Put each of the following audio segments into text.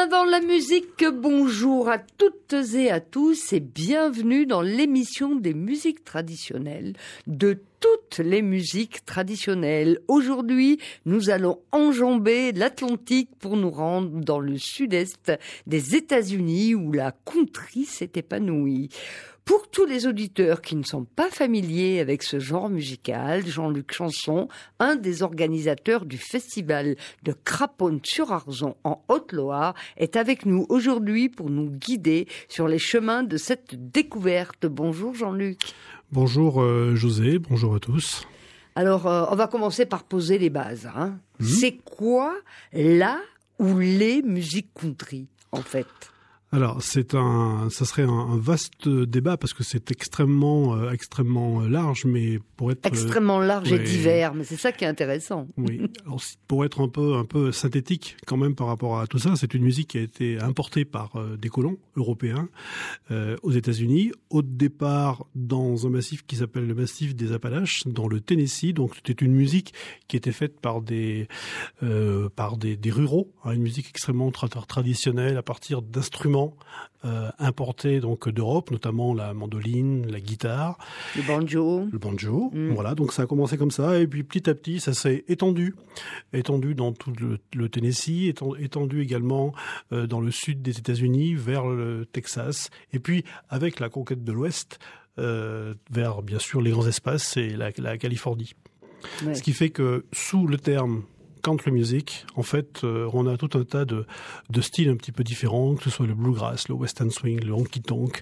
main dans la musique, bonjour à toutes et à tous et bienvenue dans l'émission des musiques traditionnelles, de toutes les musiques traditionnelles. Aujourd'hui, nous allons enjamber l'Atlantique pour nous rendre dans le sud-est des États-Unis où la country s'est épanouie. Pour tous les auditeurs qui ne sont pas familiers avec ce genre musical, Jean-Luc Chanson, un des organisateurs du festival de Craponne-sur-Arzon en Haute-Loire, est avec nous aujourd'hui pour nous guider sur les chemins de cette découverte. Bonjour Jean-Luc. Bonjour José, bonjour à tous. Alors, on va commencer par poser les bases. C'est quoi la ou les musiques country, en fait ? Alors, ça serait un vaste débat parce que c'est extrêmement large, mais pour être extrêmement large et divers, mais c'est ça qui est intéressant. Oui. Alors, pour être un peu synthétique quand même par rapport à tout ça, c'est une musique qui a été importée par des colons européens aux États-Unis, au départ dans un massif qui s'appelle le massif des Appalaches, dans le Tennessee. Donc, c'était une musique qui était faite par des ruraux, une musique extrêmement traditionnelle à partir d'instruments importés donc d'Europe, notamment la mandoline, la guitare, le banjo. Voilà, donc ça a commencé comme ça et puis petit à petit ça s'est étendu dans tout le Tennessee, étendu également dans le sud des États-Unis vers le Texas et puis avec la conquête de l'Ouest vers bien sûr les grands espaces et la Californie. Ouais. Ce qui fait que sous le terme country music, en fait, on a tout un tas de styles un petit peu différents, que ce soit le bluegrass, le western swing, le honky-tonk,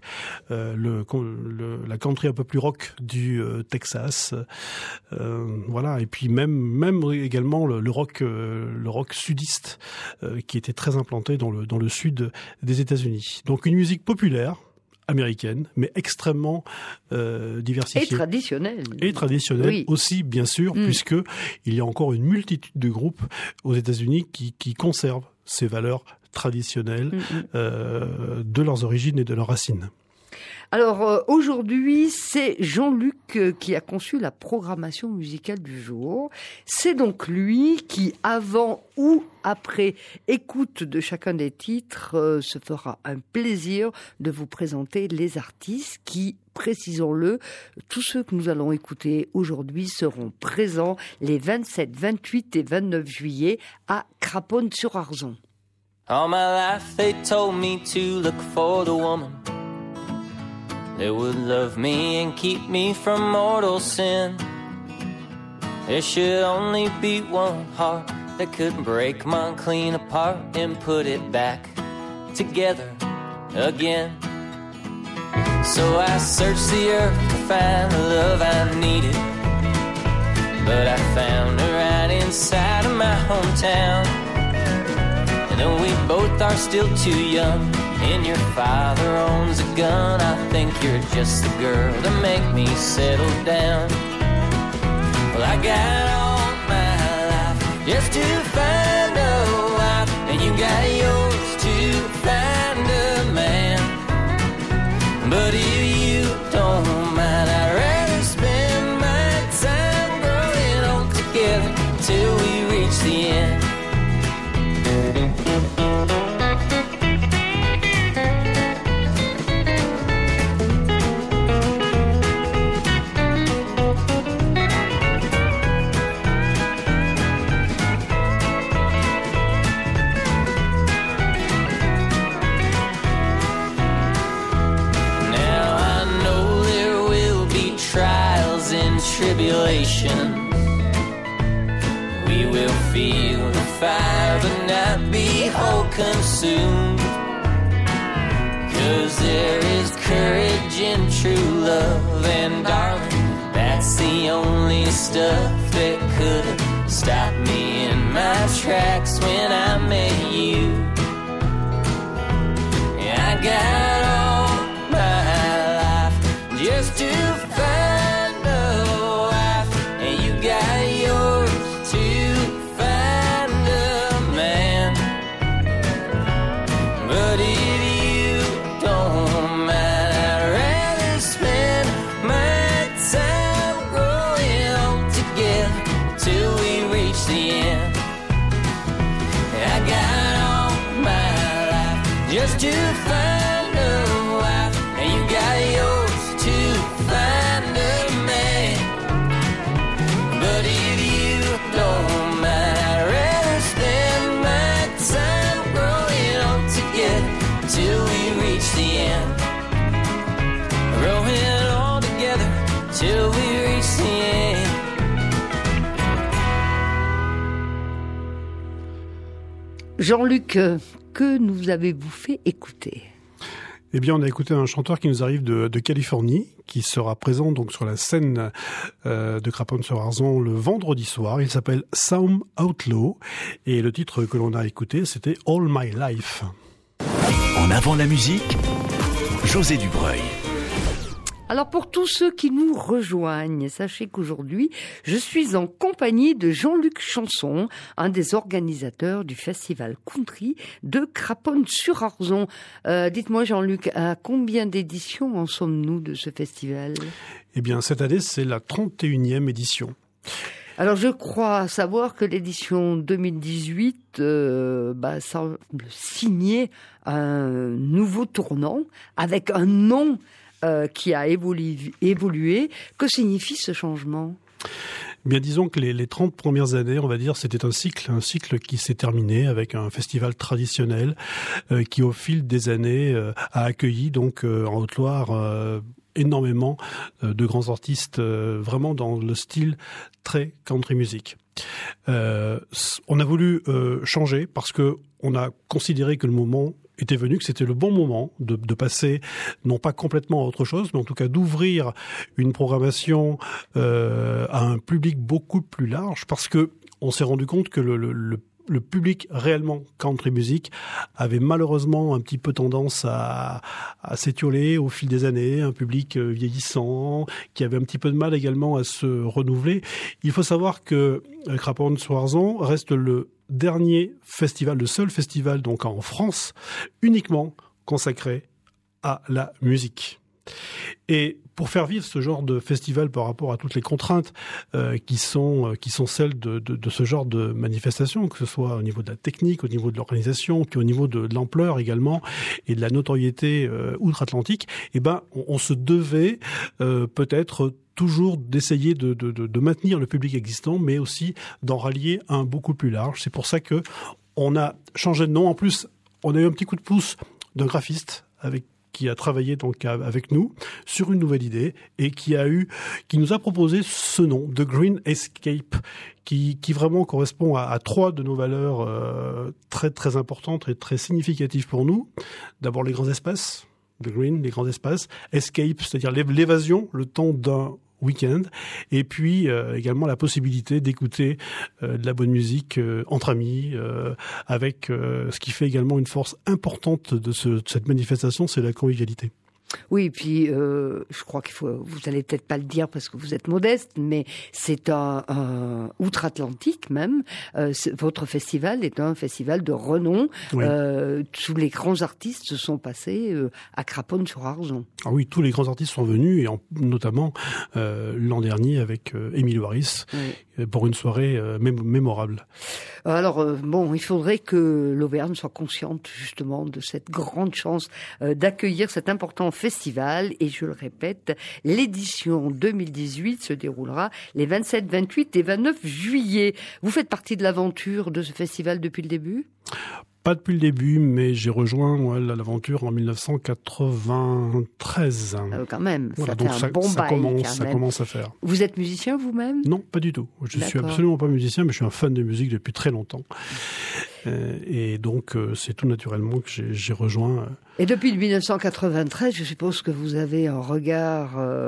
la country un peu plus rock du Texas, voilà. Et puis même également le rock sudiste, qui était très implanté dans le sud des États-Unis. Donc une musique populaire américaine, mais extrêmement diversifiée. Et traditionnelle oui. Aussi, bien sûr, puisque il y a encore une multitude de groupes aux États-Unis qui conservent ces valeurs traditionnelles de leurs origines et de leurs racines. Alors aujourd'hui, c'est Jean-Luc qui a conçu la programmation musicale du jour. C'est donc lui qui, avant ou après écoute de chacun des titres, se fera un plaisir de vous présenter les artistes qui, précisons-le, tous ceux que nous allons écouter aujourd'hui seront présents les 27, 28 et 29 juillet à Craponne-sur-Arzon. All my life they told me to look for the woman that would love me and keep me from mortal sin. There should only be one heart that could break mine clean apart and put it back together again. So I searched the earth to find the love I needed, but I found her right inside of my hometown. And though we both are still too young, and your father owns a gun, I think you're just the girl to make me settle down. Well, I got all my life just to find a wife, and you got yours to find a man. But if you don't mind, I'd rather spend my time growing old together till we reach the end. Tribulation, we will feel the fire but not be whole consumed, 'cause there is courage in true love, and darling, that's the only stuff that could stop me in my tracks when I met you. I got all my life just to find till we reach the end. I got just to find a wife. Now you got yours to find a man. But if you don't mind, I'd rather spend my time growing old together till we reach the end. Growing all together till we reach the end. Jean-Luc, que nous avez-vous fait écouter ? Eh bien, on a écouté un chanteur qui nous arrive de Californie, qui sera présent donc sur la scène de Craponne-sur-Arzon le vendredi soir. Il s'appelle Sam Outlaw et le titre que l'on a écouté, c'était All My Life. En avant la musique, José Dubreuil. Alors pour tous ceux qui nous rejoignent, sachez qu'aujourd'hui, je suis en compagnie de Jean-Luc Chanson, un des organisateurs du festival country de Craponne-sur-Arzon. Dites-moi Jean-Luc, à combien d'éditions en sommes-nous de ce festival ? Eh bien, cette année, c'est la 31e édition. Alors je crois savoir que l'édition 2018 semble signer un nouveau tournant avec un nom qui a évolué. Que signifie ce changement ? Bien, disons que les 30 premières années, on va dire, c'était un cycle qui s'est terminé avec un festival traditionnel qui, au fil des années, a accueilli donc en Haute-Loire énormément de grands artistes, vraiment dans le style très country music. On a voulu changer parce que on a considéré que le moment était venu, que c'était le bon moment de passer, non pas complètement à autre chose, mais en tout cas d'ouvrir une programmation à un public beaucoup plus large, parce que on s'est rendu compte que le public réellement country music avait malheureusement un petit peu tendance à s'étioler au fil des années, un public vieillissant, qui avait un petit peu de mal également à se renouveler. Il faut savoir que Craponne-sur-Arzon reste le dernier festival, le seul festival donc en France, uniquement consacré à la musique. Et pour faire vivre ce genre de festival par rapport à toutes les contraintes qui sont celles de ce genre de manifestation, que ce soit au niveau de la technique, au niveau de l'organisation, puis au niveau de l'ampleur également et de la notoriété outre-Atlantique, on se devait peut-être toujours d'essayer de maintenir le public existant, mais aussi d'en rallier un beaucoup plus large. C'est pour ça que on a changé de nom. En plus, on a eu un petit coup de pouce d'un graphiste qui a travaillé donc avec nous sur une nouvelle idée et qui nous a proposé ce nom, The Green Escape, qui vraiment correspond à trois de nos valeurs très très importantes et très significatives pour nous. D'abord les grands espaces, The Green, les grands espaces, Escape, c'est-à-dire l'évasion, le temps d'un week-end, et puis également la possibilité d'écouter de la bonne musique entre amis, avec ce qui fait également une force importante de cette manifestation, c'est la convivialité. Oui, puis je crois vous allez peut-être pas le dire parce que vous êtes modeste, mais c'est un outre-Atlantique même. Votre festival est un festival de renom. Oui. Tous les grands artistes se sont passés à Craponne-sur-Arzon. Ah oui, tous les grands artistes sont venus, et notamment l'an dernier avec Émile Harris, oui, pour une soirée mémorable. Alors il faudrait que l'Auvergne soit consciente justement de cette grande chance d'accueillir cet important festival, et je le répète, l'édition 2018 se déroulera les 27, 28 et 29 juillet. Vous faites partie de l'aventure de ce festival depuis le début ? Pas depuis le début, mais j'ai rejoint l'aventure en 1993. Quand même, voilà, ça fait un bon bail. Ça commence à faire. Vous êtes musicien vous-même ? Non, pas du tout. Je suis absolument pas musicien, mais je suis un fan de musique depuis très longtemps. Et donc, c'est tout naturellement que j'ai rejoint. Et depuis 1993, je suppose que vous avez un regard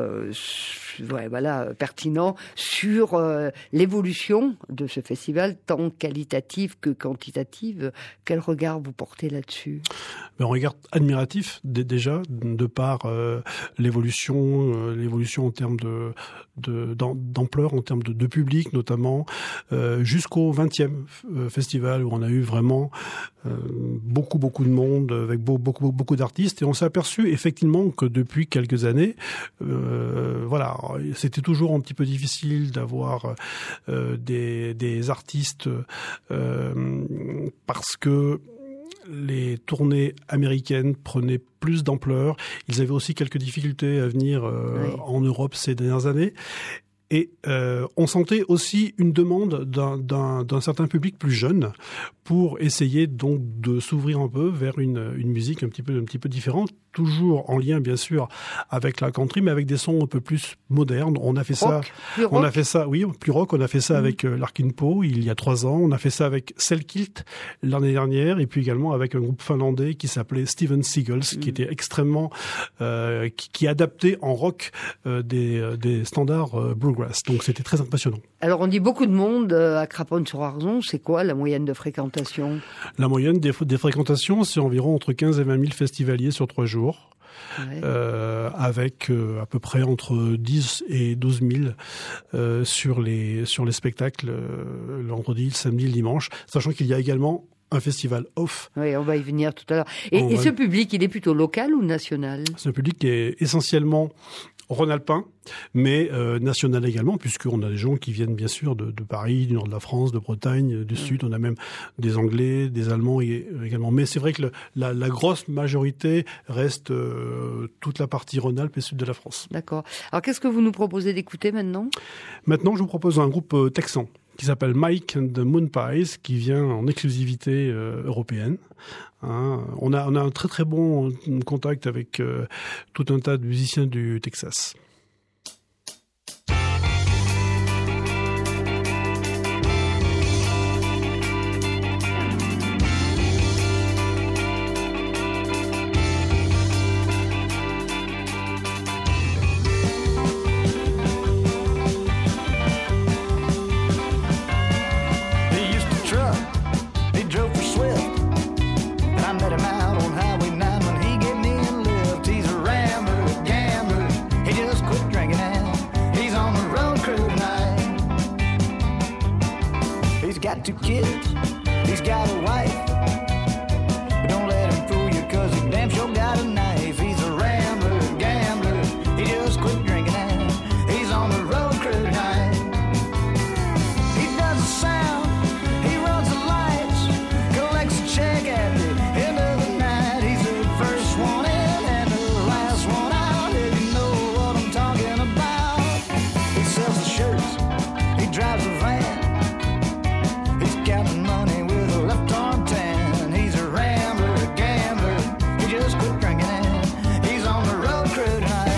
pertinent sur l'évolution de ce festival, tant qualitative que quantitative. Quel regard vous portez là-dessus ? Un regard admiratif déjà, de par l'évolution en termes d'ampleur, en termes de public notamment, jusqu'au 20e festival où on a eu vraiment beaucoup de monde avec beaucoup d'artistes, et on s'est aperçu effectivement que depuis quelques années, c'était toujours un petit peu difficile d'avoir des artistes parce que les tournées américaines prenaient plus d'ampleur. Ils avaient aussi quelques difficultés à venir en Europe ces dernières années. Et on sentait aussi une demande d'un certain public plus jeune pour essayer donc de s'ouvrir un peu vers une musique un petit peu différente, toujours en lien bien sûr avec la country, mais avec des sons un peu plus modernes. On a fait plus rock. On a fait ça avec Larkin Poe il y a 3 ans. On a fait ça avec Selkilt l'année dernière, et puis également avec un groupe finlandais qui s'appelait Steven Seagulls, qui était extrêmement qui adaptait en rock des standards bluegrass. Donc c'était très impressionnant. Alors on dit beaucoup de monde à Craponne-sur-Arzon. C'est quoi la moyenne de fréquentation ? La moyenne des fréquentations, c'est environ entre 15 et 20 000 festivaliers sur 3 jours. Ouais. Avec à peu près entre 10 et 12 000 sur les spectacles le vendredi, le samedi, le dimanche, sachant qu'il y a également un festival off. Oui, on va y venir tout à l'heure. Et ce public, il est plutôt local ou national ? C'est un public qui est essentiellement rhône-alpin, mais national également, puisqu'on a des gens qui viennent bien sûr de Paris, du nord de la France, de Bretagne, du sud. On a même des Anglais, des Allemands également. Mais c'est vrai que la grosse majorité reste toute la partie Rhône-Alpes et sud de la France. D'accord. Alors qu'est-ce que vous nous proposez d'écouter maintenant ? Maintenant, je vous propose un groupe texan qui s'appelle Mike and the Moon Pies, qui vient en exclusivité européenne. On a un très très bon contact avec tout un tas de musiciens du Texas. Two kids, he's got a wife, but don't let him fool you, cause he damn sure got a knife. He's a rambler, gambler, he just quit drinking and he's on the road crew tonight. He does the sound, he runs the lights, collects a check at the end of the night. He's the first one in and the last one out, if you know what I'm talking about. He sells the shirts, he drives a van, counting money with a left arm tan. He's a rambler, gambler, he just quit drinking and he's on the road crew tonight.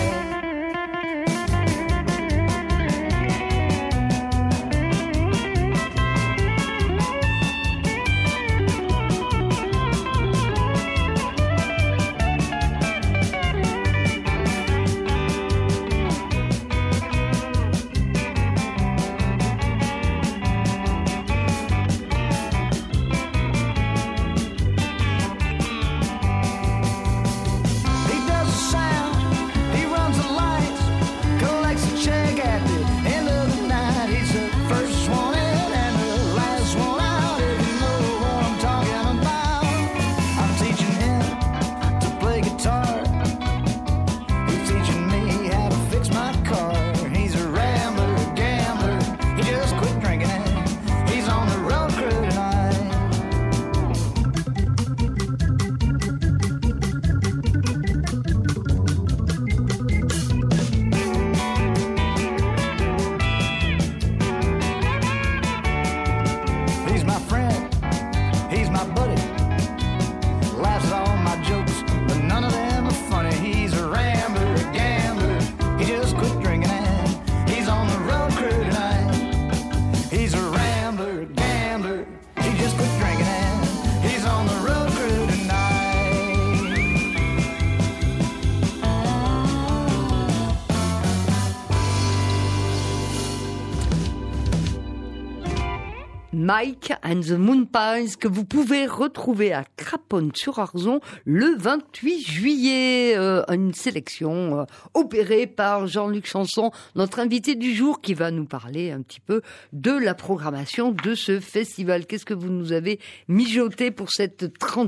Mike and the Moon Pies, que vous pouvez retrouver à Craponne-sur-Arzon le 28 juillet. Une sélection opérée par Jean-Luc Chanson, notre invité du jour, qui va nous parler un petit peu de la programmation de ce festival. Qu'est-ce que vous nous avez mijoté pour cette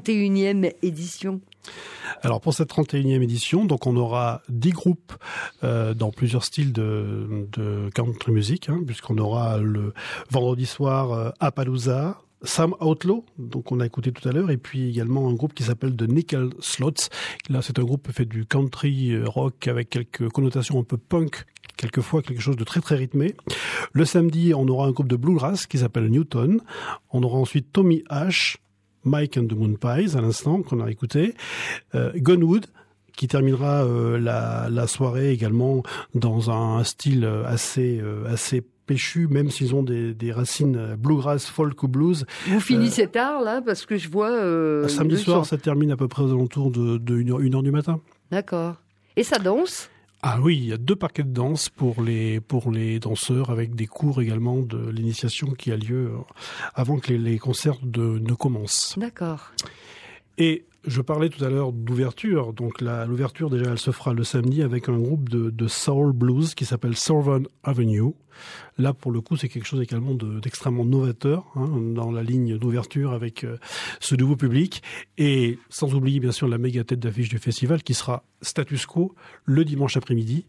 31e édition ? Alors pour cette 31e édition, donc on aura 10 groupes dans plusieurs styles de country music, puisqu'on aura le vendredi soir Appaloosa, Sam Outlaw, donc on a écouté tout à l'heure, et puis également un groupe qui s'appelle The Nickel Slots. Là, c'est un groupe qui fait du country rock avec quelques connotations un peu punk, quelquefois quelque chose de très très rythmé. Le samedi, on aura un groupe de bluegrass qui s'appelle Newton. On aura ensuite Tommy Ash, Mike and the Moon Pies à l'instant qu'on a écouté, Gunwood, qui terminera la soirée également dans un style assez péchu, même s'ils ont des racines bluegrass, folk ou blues. Vous finissez tard, là, parce que je vois... samedi soir, ça termine à peu près aux alentours de 1h du matin. D'accord. Et ça danse ? Ah oui, il y a 2 parquets de danse pour les danseurs, avec des cours également de l'initiation qui a lieu avant que les concerts ne commencent. D'accord. Et je parlais tout à l'heure d'ouverture, donc l'ouverture déjà elle se fera le samedi avec un groupe de soul blues qui s'appelle Southern Avenue. Là pour le coup c'est quelque chose également d'extrêmement novateur dans la ligne d'ouverture avec ce nouveau public, et sans oublier bien sûr la méga tête d'affiche du festival qui sera Status Quo le dimanche après-midi,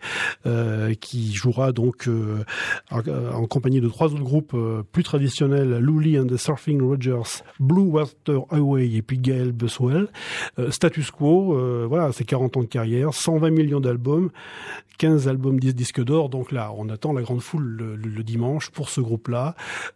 qui jouera donc en compagnie de 3 autres groupes plus traditionnels, Lully and the Surfing Rogers, Blue Water Highway et puis Gail Buswell. Status Quo, voilà, c'est 40 ans de carrière, 120 millions d'albums, 15 albums 10 disques d'or, donc là on attend la grande foule le dimanche pour ce groupe-là,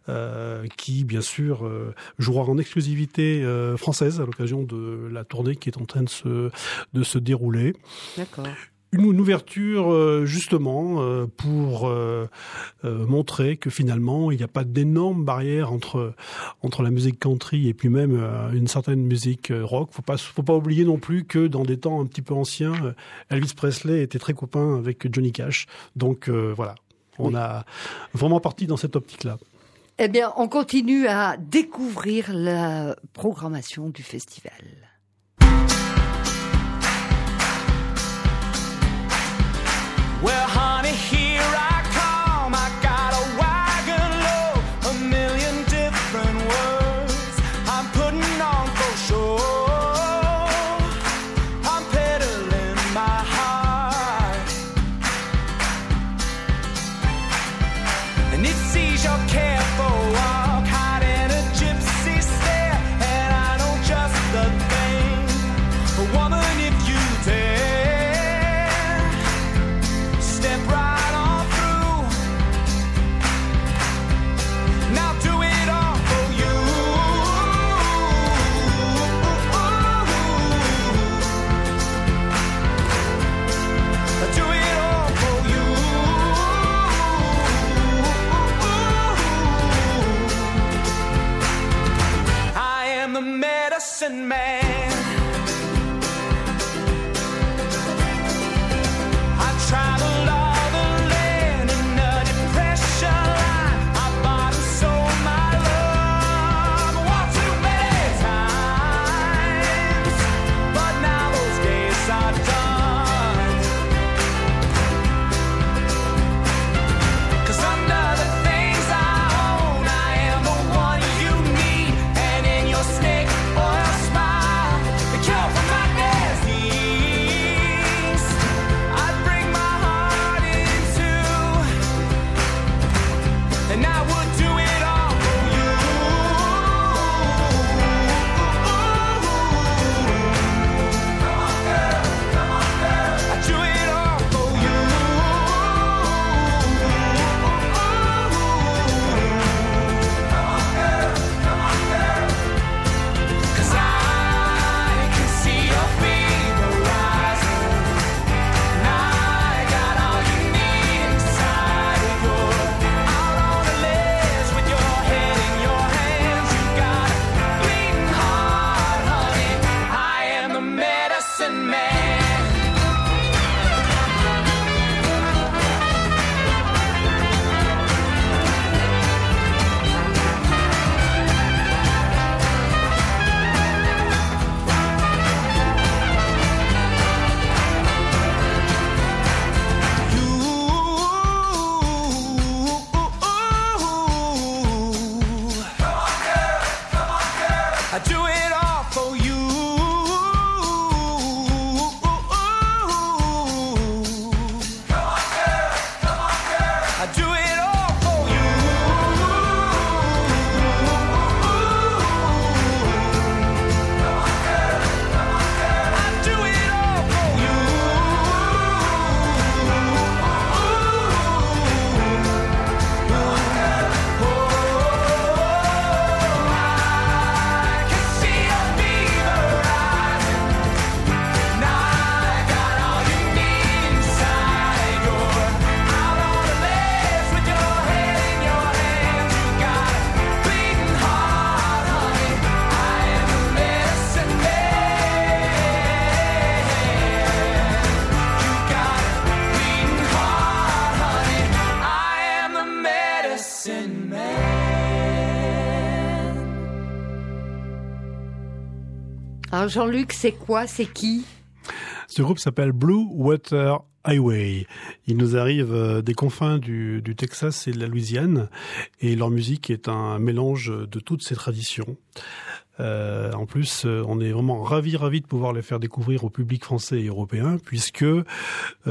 qui bien sûr jouera en exclusivité française à l'occasion de la tournée qui est en train de se dérouler. D'accord. Une ouverture justement pour montrer que finalement il n'y a pas d'énormes barrières entre la musique country et puis même une certaine musique rock. Faut pas oublier non plus que dans des temps un petit peu anciens, Elvis Presley était très copain avec Johnny Cash. Donc voilà, on a vraiment parti dans cette optique-là. Eh bien, on continue à découvrir la programmation du festival. Well, honey, here I come. I got a wagon load, a million different words I'm putting on for sure. I'm peddling my heart, and it sees your careful walk, hiding a gypsy stare, and I know just the thing Alors Jean-Luc, c'est quoi? C'est qui? Ce groupe s'appelle Blue Water Highway. Ils nous arrivent des confins du Texas et de la Louisiane, et leur musique est un mélange de toutes ces traditions. En plus, on est vraiment ravis de pouvoir les faire découvrir au public français et européen, puisque c'est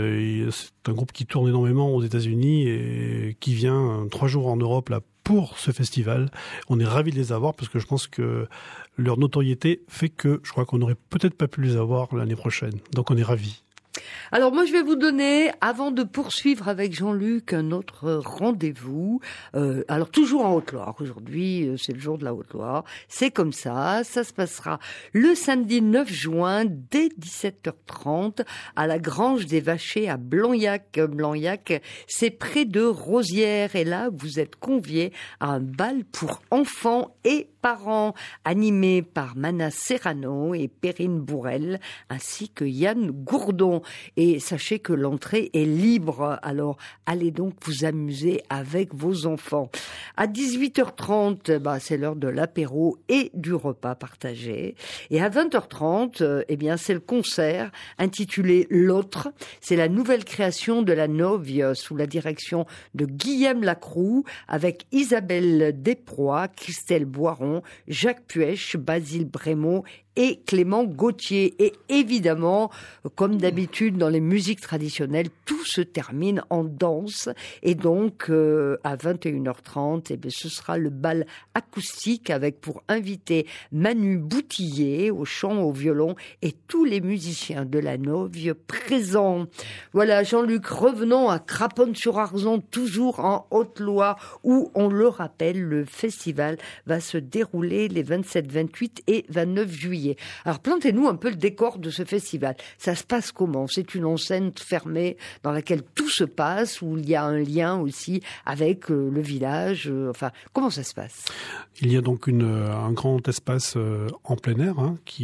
un groupe qui tourne énormément aux États-Unis et qui vient 3 jours en Europe là pour ce festival. On est ravis de les avoir parce que je pense que leur notoriété fait que je crois qu'on n'aurait peut-être pas pu les avoir l'année prochaine. Donc on est ravis. Alors moi je vais vous donner, avant de poursuivre avec Jean-Luc, un autre rendez-vous. Alors toujours en Haute-Loire. Aujourd'hui c'est le jour de la Haute-Loire. C'est comme ça. Ça se passera le samedi 9 juin dès 17h30 à la Grange des Vachers à Blanyac. Blanyac, c'est près de Rosières. Et là vous êtes conviés à un bal pour enfants et parents, animé par Mana Serrano et Perrine Bourrel, ainsi que Yann Gourdon. Et sachez que l'entrée est libre, alors allez donc vous amuser avec vos enfants. À 18h30, c'est l'heure de l'apéro et du repas partagé. Et à 20h30, c'est le concert intitulé L'Autre. C'est la nouvelle création de la Novie sous la direction de Guillaume Lacroux, avec Isabelle Desprois, Christelle Boiron, Jacques Puech, Basile Brémaud et Clément Gauthier. Et évidemment, comme d'habitude dans les musiques traditionnelles, tout se termine en danse. Et donc, à 21h30, ce sera le bal acoustique avec pour invité Manu Boutillier au chant, au violon et tous les musiciens de la Novie présents. Voilà, Jean-Luc, revenons à Craponne-sur-Arzon, toujours en Haute-Loire, où, on le rappelle, le festival va se dérouler les 27, 28 et 29 juillet. Alors, plantez-nous un peu le décor de ce festival. Ça se passe comment? C'est une enceinte fermée dans laquelle tout se passe, où il y a un lien aussi avec le village. Comment ça se passe? Il y a donc un grand espace en plein air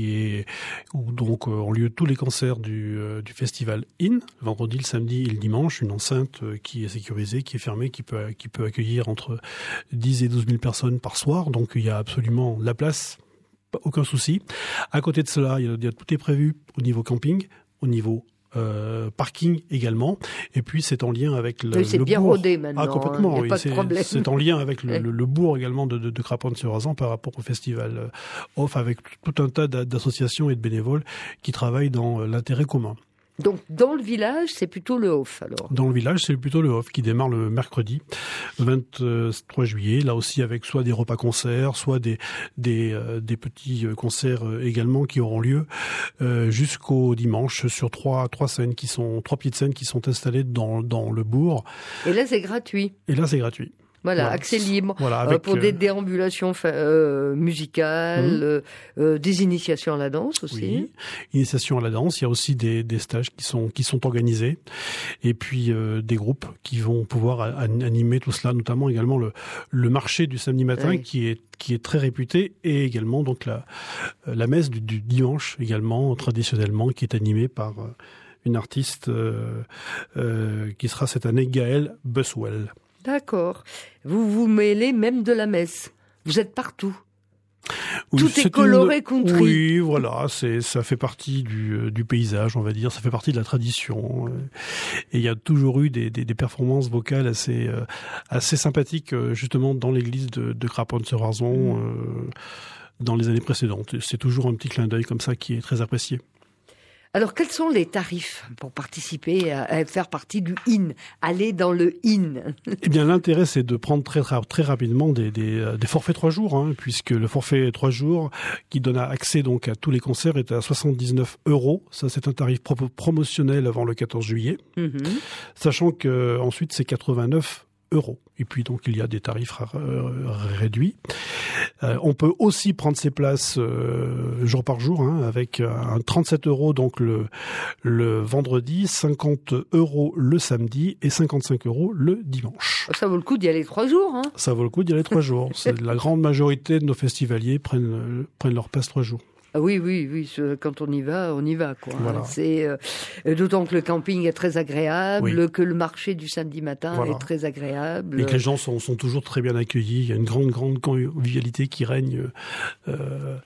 où donc ont lieu tous les concerts du festival IN, le vendredi, le samedi et le dimanche. Une enceinte qui est sécurisée, qui est fermée, qui peut accueillir entre 10 et 12 000 personnes par soir. Donc il y a absolument la place. Aucun souci. À côté de cela, tout est prévu au niveau camping, au niveau parking également. Et puis c'est en lien avec le c'est bien bourg. rodé maintenant. Complètement. Il n'y a pas de problème. C'est en lien avec le bourg également de Craponne-sur-Arzon par rapport au festival OFF, avec tout un tas d'associations et de bénévoles qui travaillent dans l'intérêt commun. Donc, dans le village, c'est plutôt le OFF, alors? Dans le village, c'est plutôt le OFF qui démarre le mercredi 23 juillet, là aussi avec soit des repas-concerts, soit des petits concerts également qui auront lieu jusqu'au dimanche sur trois petites scènes qui sont installées dans le bourg. Et là, c'est gratuit. Voilà, accès libre, pour des déambulations musicales, des initiations à la danse aussi. Oui, initiation à la danse, il y a aussi des stages qui sont organisés, et puis des groupes qui vont pouvoir animer tout cela, notamment également le marché du samedi matin qui est très réputé, et également donc la messe du dimanche également, traditionnellement, qui est animée par une artiste qui sera cette année Gaëlle Buswell. D'accord. Vous vous mêlez même de la messe. Vous êtes partout. Oui, tout est coloré country. Oui, voilà, ça fait partie du paysage, on va dire. Ça fait partie de la tradition. Et il y a toujours eu des performances vocales assez sympathiques, justement, dans l'église de Craponne-sur-Arzon dans les années précédentes. C'est toujours un petit clin d'œil comme ça qui est très apprécié. Alors, quels sont les tarifs pour participer à faire partie du IN, aller dans le IN? Eh bien, l'intérêt, c'est de prendre très rapidement des forfaits 3 jours, puisque le forfait 3 jours, qui donne accès donc à tous les concerts, est à 79 €. Ça, c'est un tarif promotionnel avant le 14 juillet. Sachant que ensuite, c'est 89 €. Et puis donc il y a des tarifs réduits. On peut aussi prendre ses places jour par jour, avec un 37 € donc le vendredi, 50 € le samedi et 55 € le dimanche. Ça vaut le coup d'y aller 3 jours. Ça vaut le coup d'y aller 3 jours. La grande majorité de nos festivaliers prennent leur place 3 jours. Oui, quand on y va, quoi. Voilà. C'est d'autant que le camping est très agréable, que le marché du samedi matin est très agréable. Et que les gens sont toujours très bien accueillis. Il y a une grande convivialité qui règne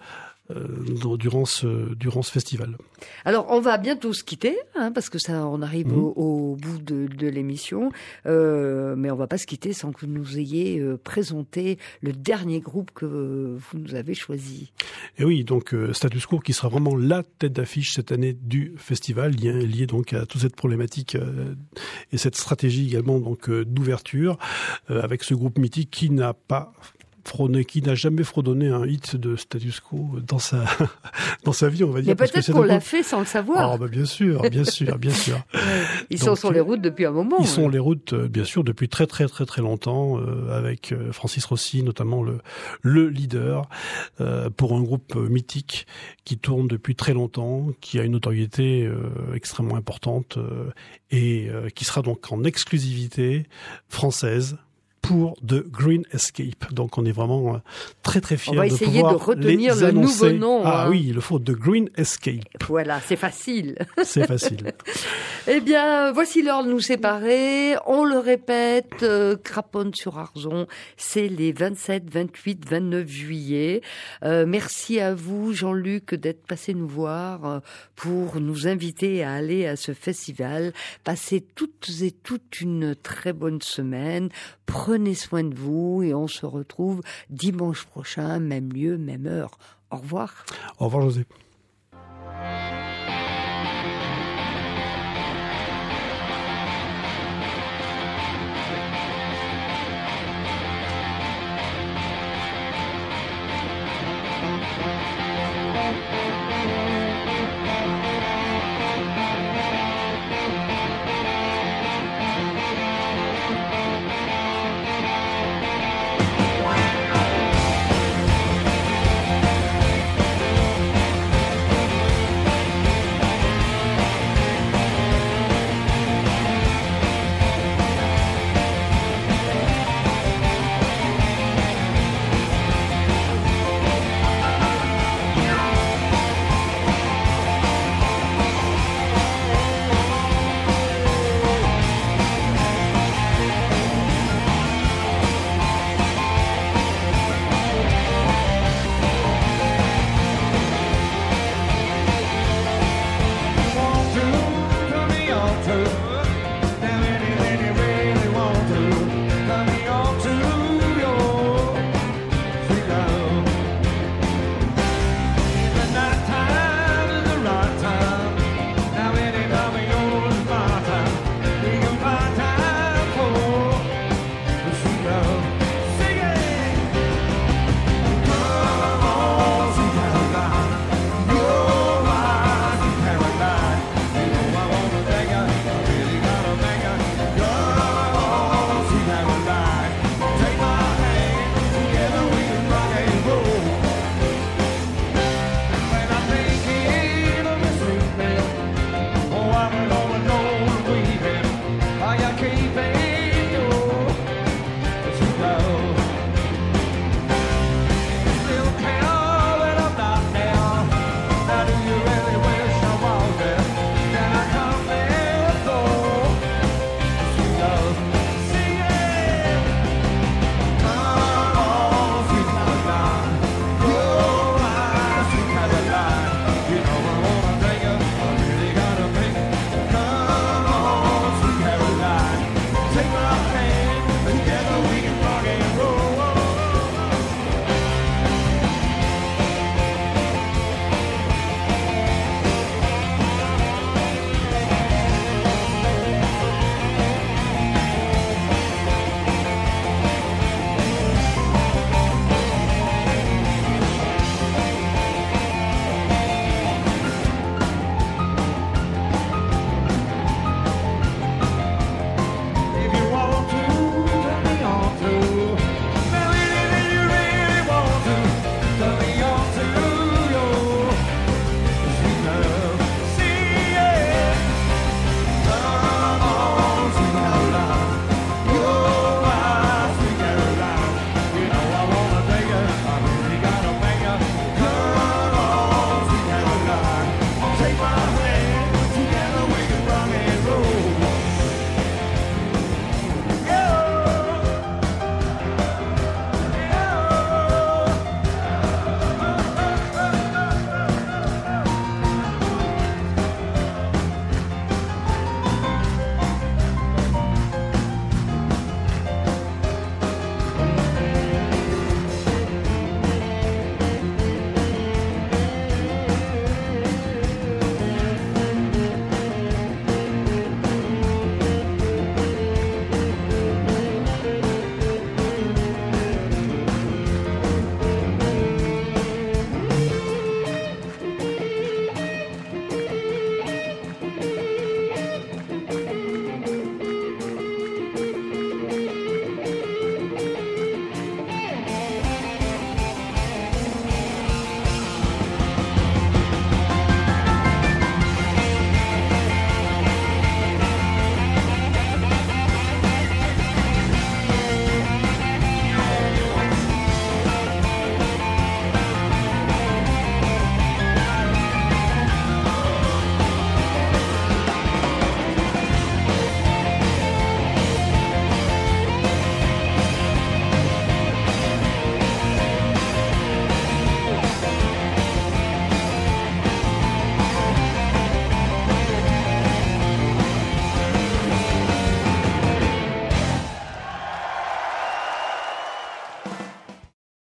durant ce festival. Alors, on va bientôt se quitter, parce que ça, on arrive au bout de l'émission, mais on va pas se quitter sans que vous nous ayez présenté le dernier groupe que vous nous avez choisi. Et oui, donc Status Quo qui sera vraiment la tête d'affiche cette année du festival, lié donc à toute cette problématique et cette stratégie également donc d'ouverture avec ce groupe mythique qui n'a jamais fredonné un hit de Status Quo dans sa vie, on va dire. Mais peut-être qu'on l'a fait sans le savoir. Ah, bah bien sûr. Ils sont sur les routes depuis un moment. Ils sont sur les routes, bien sûr, depuis très très très très longtemps, avec Francis Rossi, notamment le leader, pour un groupe mythique qui tourne depuis très longtemps, qui a une notoriété extrêmement importante et qui sera donc en exclusivité française pour The Green Escape. Donc on est vraiment très très fiers de pouvoir les annoncer. On va essayer de retenir le nouveau nom. Ah oui, il faut The Green Escape. Voilà, c'est facile. C'est facile. Eh bien, voici l'heure de nous séparer. On le répète, Craponne-sur-Arzon, c'est les 27, 28, 29 juillet. Merci à vous, Jean-Luc, d'être passé nous voir pour nous inviter à aller à ce festival. Passez toutes et toutes une très bonne semaine. Prenez soin de vous et on se retrouve dimanche prochain, même lieu, même heure. Au revoir. Au revoir, José.